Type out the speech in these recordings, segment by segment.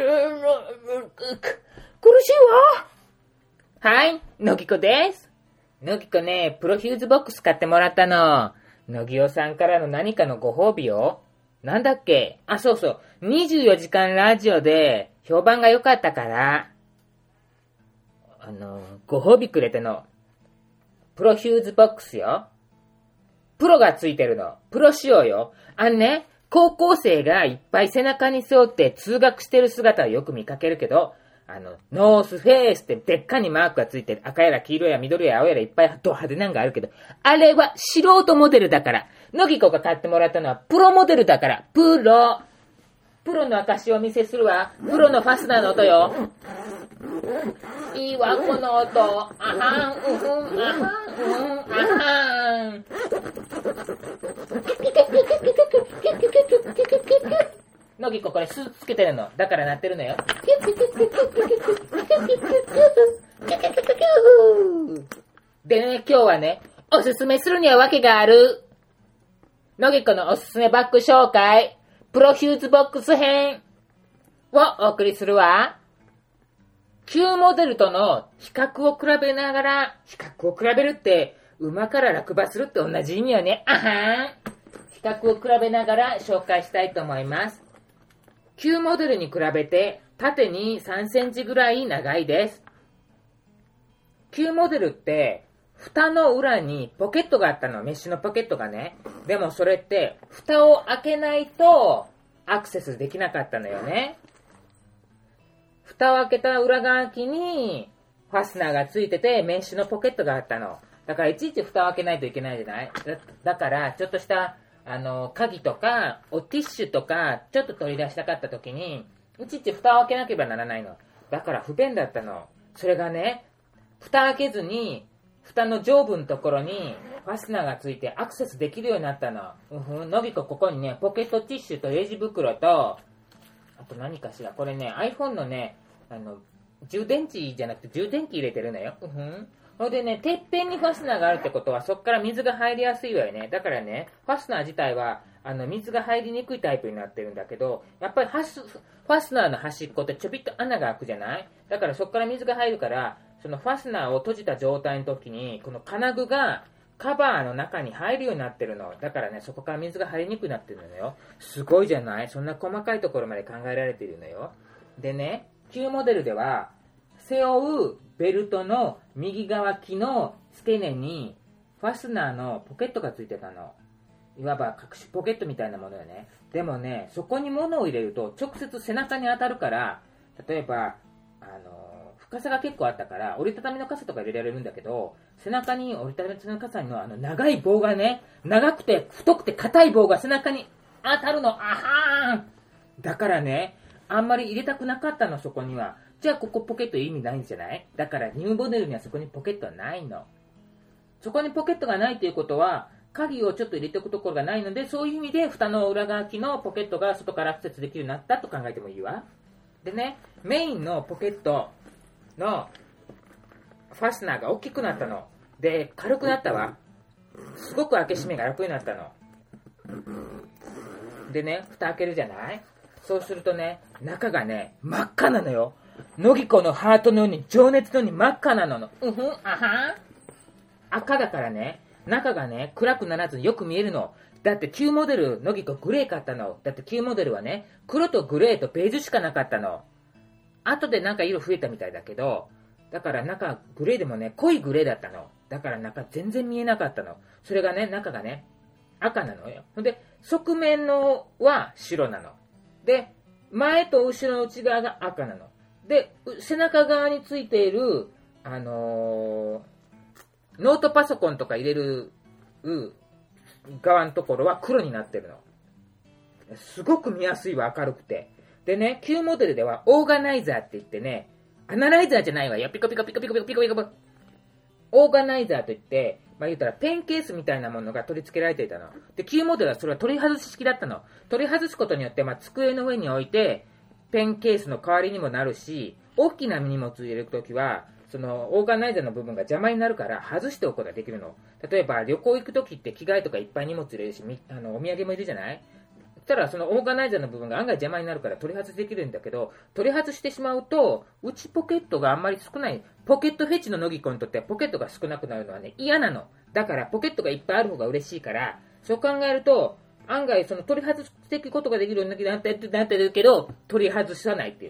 苦しいわ。はい、のぎこです。のぎこね、プロフューズボックス買ってもらったの。のぎおさんからの何かのご褒美よ。なんだっけ？あ、そうそう。24時間ラジオで評判が良かったから、ご褒美くれての。プロフューズボックスよ。プロがついてるの。プロ仕様よ。高校生がいっぱい背中に背負って通学してる姿をよく見かけるけど、ノースフェイスってでっかにマークがついてる。赤やら黄色や緑や青やらいっぱいド派手なんがあるけど、あれは素人モデルだから。のぎこが買ってもらったのはプロモデルだから。プロの証をお見せするわ。プロのファスナーの音よ。いいわ、この音。あはん、あはん。のぎここれスーツつけてるの。だから鳴ってるのよ。でね、今日はね、おすすめするには訳がある。のぎこのおすすめバッグ紹介。プロフューズボックス編をお送りするわ。旧モデルとの比較を比べながら、比べるって馬から落馬するって同じ意味よね。あはん。比較を比べながら紹介したいと思います。旧モデルに比べて縦に3センチぐらい長いです。旧モデルって蓋の裏にポケットがあったの。メッシュのポケットがね。でもそれって蓋を開けないとアクセスできなかったのよね。蓋を開けた裏側にファスナーがついててメッシュのポケットがあったの。だからいちいち蓋を開けないといけないじゃない。だからちょっとした鍵とかティッシュとかちょっと取り出したかった時にいちいち蓋を開けなければならないの。だから不便だったの。それがね、蓋開けずに蓋の上部のところにファスナーがついてアクセスできるようになったの。のぎこここにね、ポケットティッシュとレジ袋と、あと何かしら、これね、iPhone のね、充電池じゃなくて充電器入れてるのよ。ほいでね、てっぺんにファスナーがあるってことはそこから水が入りやすいわよね。だからね、ファスナー自体は水が入りにくいタイプになってるんだけど、やっぱりファスナーの端っこってちょびっと穴が開くじゃない？だからそこから水が入るから、そのファスナーを閉じた状態の時にこの金具がカバーの中に入るようになってるの。だからね、そこから水が入りにくくなってるのよ。すごいじゃない？そんな細かいところまで考えられているのよ。でね、旧モデルでは背負うベルトの右側木の付け根にファスナーのポケットがついてたの。いわば隠しポケットみたいなものよね。でもね、そこに物を入れると直接背中に当たるから、例えば深さが結構あったから折りたたみの傘とか入れられるんだけど、背中に折りたたみの傘の長い棒がね、長くて太くて硬い棒が背中に当たるの。あはーん。だからね、あんまり入れたくなかったの、そこには。じゃあここポケット意味ないんじゃない？だからニューモデルにはそこにポケットはないの。そこにポケットがないということは鍵をちょっと入れておくところがないので、そういう意味で蓋の裏側のポケットが外からアクセスできるようになったと考えてもいいわ。でね、メインのポケットのファスナーが大きくなったの。で、軽くなったわ。すごく開け閉めが楽になったの。でね、蓋開けるじゃない？そうするとね、中がね、真っ赤なのよ。のぎこのハートのように、情熱のように真っ赤なの。赤だからね、中がね、暗くならずによく見えるの。だって旧モデル、のぎこグレー買ったの。だって旧モデルはね、黒とグレーとベージュしかなかったの。後でなんか色増えたみたいだけど、だから中グレーでもね、濃いグレーだったの。だから中全然見えなかったの。それがね、中がね、赤なのよ。で、側面のは白なの。で、前と後ろの内側が赤なの。で、背中側についている、ノートパソコンとか入れる側のところは黒になってるの。すごく見やすいわ、明るくて。でね、旧モデルではオーガナイザーって言ってね、アナライザーじゃないわよ。ピコピコピコピコピコピコピコ。オーガナイザーと言って、言ったらペンケースみたいなものが取り付けられていたの。で、旧モデルはそれは取り外し式だったの。取り外すことによって、机の上に置いて、ペンケースの代わりにもなるし、大きな荷物を入れるときは、そのオーガナイザーの部分が邪魔になるから外しておくことができるの。例えば旅行行くときって着替えとかいっぱい荷物入れるし、お土産もいるじゃない？そしたらそのオーガナイザーの部分が案外邪魔になるから取り外しできるんだけど、取り外してしまうと内ポケットがあんまり少ない、ポケットフェチののぎこにとってはポケットが少なくなるのはね、嫌なの。だからポケットがいっぱいある方が嬉しいから、そう考えると案外その取り外していくことができるようになってるけど取り外さないっていう。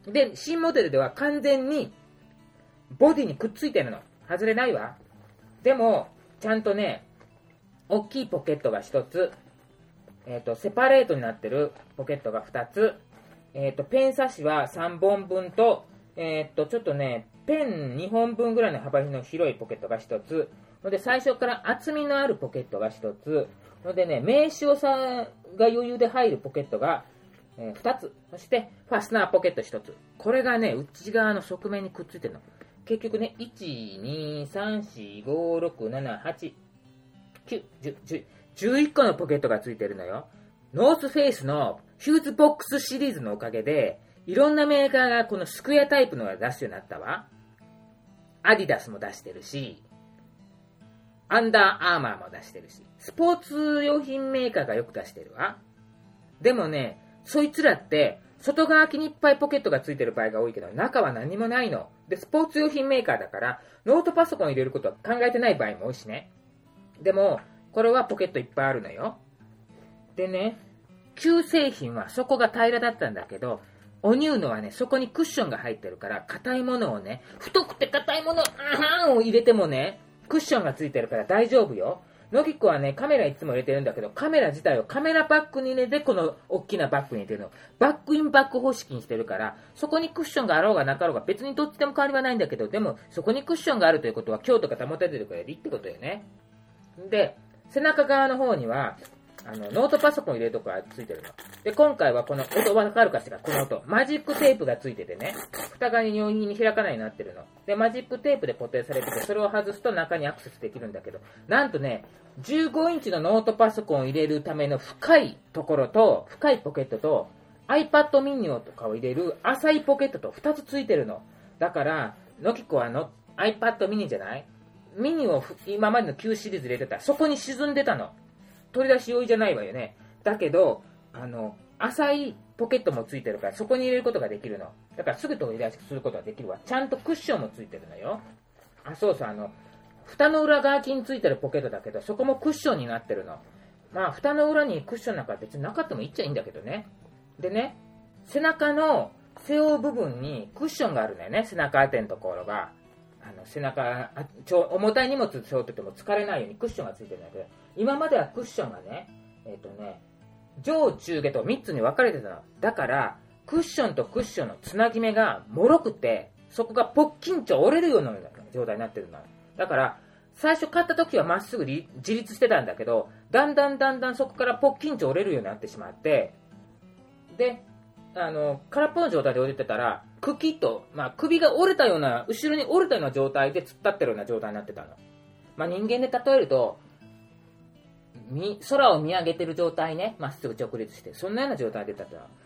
で、新モデルでは完全にボディにくっついてるの。外れないわ。でもちゃんとね、大きいポケットが1つ、セパレートになってるポケットが2つ、ペン差しは3本分と、ちょっとね、ペン2本分ぐらいの幅の広いポケットが1つ、ので最初から厚みのあるポケットが1つ、のでね、名刺をが余裕で入るポケットが、2つ、そしてファスナーポケット1つ。これがね、内側の側面にくっついてるの。結局ね、1、2、3、4、5、6、7、8、9、10、11個のポケットがついてるのよ。ノースフェイスのヒューズボックスシリーズのおかげで、いろんなメーカーがこのスクエアタイプのを出すようになったわ。アディダスも出してるし、アンダーアーマーも出してるし、スポーツ用品メーカーがよく出してるわ。でもね、そいつらって外側にいっぱいポケットがついてる場合が多いけど、中は何もないの。で、スポーツ用品メーカーだからノートパソコン入れることは考えてない場合も多いしね。でもこれはポケットいっぱいあるのよ。でね、旧製品はそこが平らだったんだけど、おニューのはね、そこにクッションが入ってるから、硬いものをね、太くて硬いものを入れてもね、クッションがついてるから大丈夫よ。のぎこはね、カメラいつも入れてるんだけど、カメラ自体をカメラバッグに入れて、この大きなバッグに入れてるの。バッグインバッグ方式にしてるから、そこにクッションがあろうがなかろうが別にどっちでも変わりはないんだけど、でもそこにクッションがあるということは強度が保ててるからいいってことよね。で、背中側の方にはノートパソコン入れるとこがついてるの。で、今回はこの音わかるかしら、この音。マジックテープがついててね、蓋が容易に開かないようになってるの。で、マジックテープで固定されてて、それを外すと中にアクセスできるんだけど、なんとね、15インチのノートパソコンを入れるための深いところと、深いポケットと、iPad mini とかを入れる浅いポケットと2つついてるの。だから、のきこはiPad mini じゃない？ミニを今までの旧シリーズ入れてたら、そこに沈んでたの。取り出し用意じゃないわよね。だけど、浅いポケットもついてるから、そこに入れることができるの。だからすぐ取り出しすることができるわ。ちゃんとクッションもついてるのよ。あ、そうそう、蓋の裏側についてるポケットだけど、そこもクッションになってるの。まあ、蓋の裏にクッションなんか別になかったもいいっちゃいいんだけどね。でね、背中の背負う部分にクッションがあるんだよね。背中当てのところが。背中、重たい荷物背負ってても疲れないようにクッションがついてるんだけど、今まではクッションがね、上中下と3つに分かれてたの。だから、クッションとクッションのつなぎ目が脆くて、そこがポッキンチョ折れるような状態になってるの。だから、最初買った時はまっすぐ自立してたんだけど、だんだんそこからポッキンチョ折れるようになってしまって、で、空っぽの状態で折れてたら、茎と、首が折れたような、後ろに折れたような状態で突っ立ってるような状態になってたの。人間で例えると、空を見上げてる状態ね、まっすぐ直立して、そんなような状態で立ってたの。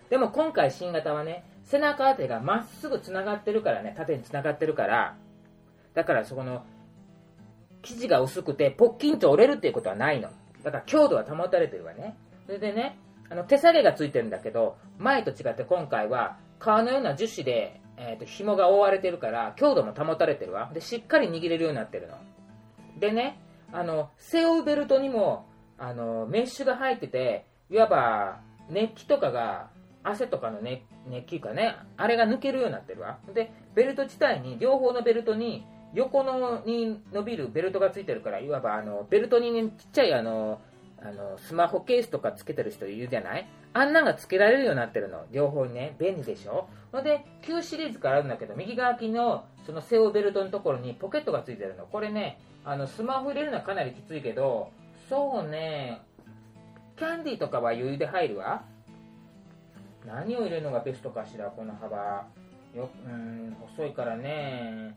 でも今回新型はね、背中当てがまっすぐつながってるからね、縦につながってるから、だからそこの生地が薄くてポッキンと折れるっていうことはないの。だから強度は保たれてるわね。それでね、手下げがついてるんだけど、前と違って今回は革のような樹脂で、紐が覆われてるから強度も保たれてるわ。でしっかり握れるようになってるのでね、背負うベルトにもメッシュが入ってて、いわば熱気とかが汗とかの、ね、熱気かね、あれが抜けるようになってるわ。でベルト自体に、両方のベルトに横のに伸びるベルトがついてるから、いわばベルトに、ね、ちっちゃいスマホケースとかつけてる人いるじゃない。あんなんがつけられるようになってるの、両方にね。便利でしょ。で旧シリーズからあるんだけど、右側きのその背負うベルトのところにポケットがついてるの。これね、スマホ入れるのはかなりきついけど、そうね、キャンディーとかは余裕で入るわ。何を入れるのがベストかしら、この幅。細いからね。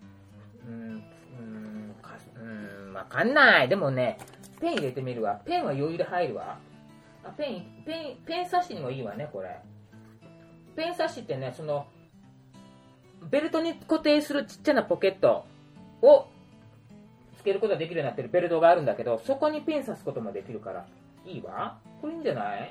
わかんない。でもね、ペン入れてみるわ。ペンは余裕で入るわ。ペン差しにもいいわね、これ。ペン差しってね、その、ベルトに固定するちっちゃなポケットをつけることができるようになってるベルトがあるんだけど、そこにペン刺すこともできるから、いいわ。これいいんじゃない？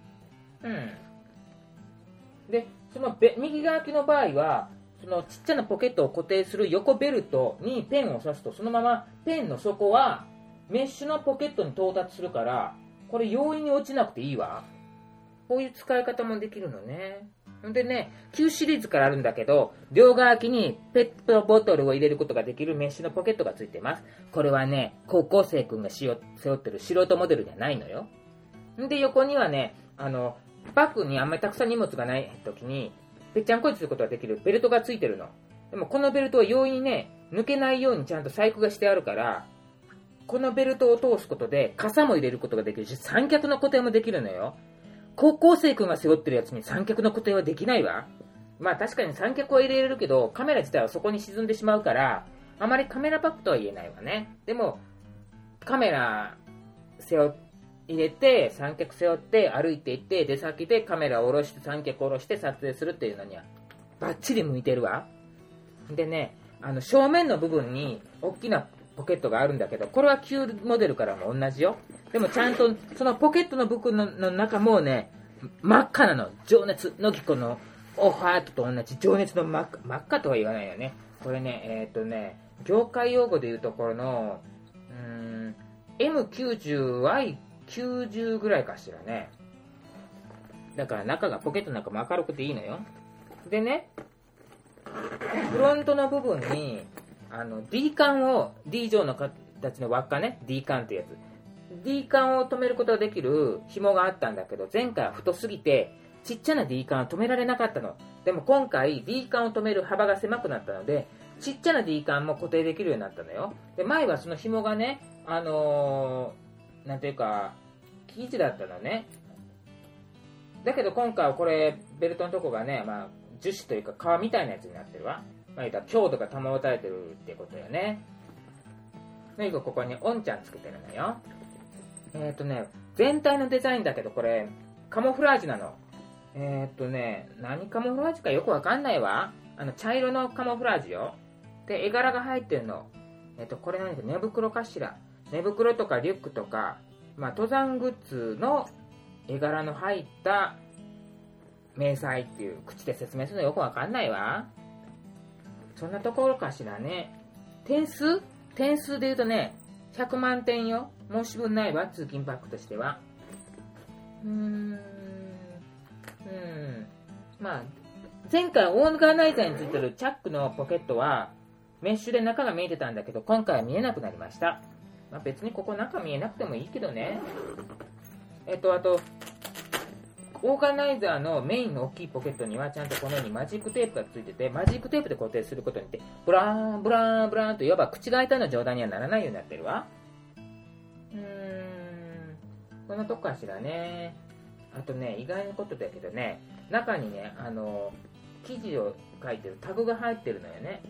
で、その右側きの場合は、そのちっちゃなポケットを固定する横ベルトにペンを刺すと、そのままペンの底はメッシュのポケットに到達するから、これ容易に落ちなくていいわ。こういう使い方もできるのね。でね、旧シリーズからあるんだけど、両側きにペットボトルを入れることができるメッシュのポケットがついています。これはね、高校生くんが背負ってる素人モデルじゃないのよ。で、横にはね、バッグにあんまりたくさん荷物がない時にぺっちゃんこにすることができるベルトがついてるの。でもこのベルトは容易にね、抜けないようにちゃんと細工がしてあるから、このベルトを通すことで傘も入れることができるし、三脚の固定もできるのよ。高校生くんが背負ってるやつに三脚の固定はできないわ。まあ確かに三脚は入れれるけど、カメラ自体はそこに沈んでしまうから、あまりカメラバッグとは言えないわね。でもカメラ入れて、三脚背負って歩いていって、出先でカメラを下ろして三脚を下ろして撮影するっていうのにはバッチリ向いてるわ。でね、正面の部分に大きなポケットがあるんだけど、これは旧モデルからも同じよ。でもちゃんとそのポケットの部分の中もね、真っ赤なの。情熱のぎこのオファートと同じ情熱の真っ赤とは言わないよね。これね、業界用語で言うところのM90Y90 ぐらいかしらね。だから中が、ポケットの中も明るくていいのよ。でね、フロントの部分にD 管を、D 状の形の輪っかね、D 管ってやつ、 D 管を止めることができる紐があったんだけど、前回は太すぎてちっちゃな D 管を止められなかったの。でも今回 D 管を止める幅が狭くなったので、ちっちゃな D 管も固定できるようになったのよ。で、前はその紐がね、なんていうか生地だったのね。だけど今回はこれベルトのとこがね、まあ、樹脂というか革みたいなやつになってるわ。まあ、言ったら強度が保たれてるってことよね。で、ここにオンちゃんつけてるのよ。全体のデザインだけど、これカモフラージュなの。何カモフラージュかよくわかんないわ。茶色のカモフラージュよ。で、絵柄が入ってるの。これ何か寝袋かしら。寝袋とかリュックとか、まあ、登山グッズの絵柄の入った迷彩っていう、口で説明するのよくわかんないわ。そんなところかしらね。点数で言うとね、100万点よ。申し分ないわ、通勤パックとしては。まあ、前回オーガナイザーについてるチャックのポケットはメッシュで中が見えてたんだけど、今回は見えなくなりました。まあ、別にここ中見えなくてもいいけどね。あとオーガナイザーのメインの大きいポケットにはちゃんとこのようにマジックテープがついてて、マジックテープで固定することによってブラーンブラーンブラーンといわば口が開いたような状態にはならないようになってるわ。こんなとこかしらね。あとね、意外なことだけどね、中にね、生地を書いてるタグが入ってるのよね。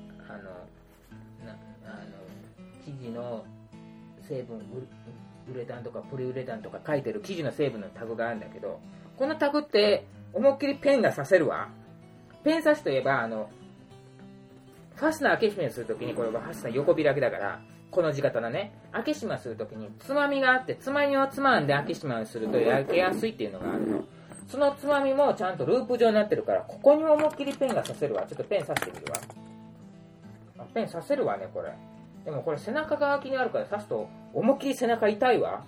生地の成分、ウレタンとかポリウレタンとか書いてる生地の成分のタグがあるんだけど、このタグって思いっきりペンが刺せるわ。ペン刺しといえば、ファスナー開け閉めするときに、これはファスナー横開きだから、この字型のね、開け閉めするときに、つまみがあって、つまみをつまんで開け閉めをすると焼けやすいっていうのがあるの。そのつまみもちゃんとループ状になってるから、ここに思いっきりペンが刺せるわ。ちょっとペン刺してみるわ。ペン刺せるわね、これ。でもこれ背中が空きにあるから刺すと、思いっきり背中痛いわ。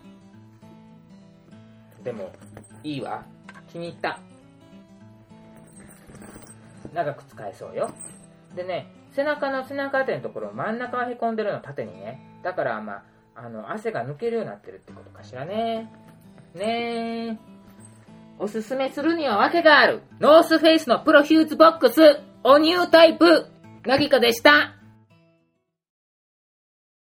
でも、いいわ。気に入った。長く使えそうよ。でね、背中の背中当てのところ、真ん中がへこんでるの縦にね。だから、汗が抜けるようになってるってことかしらね。ねえ。おすすめするには訳がある。ノースフェイスのプロヒューズボックス、おニュータイプ、なぎかでした。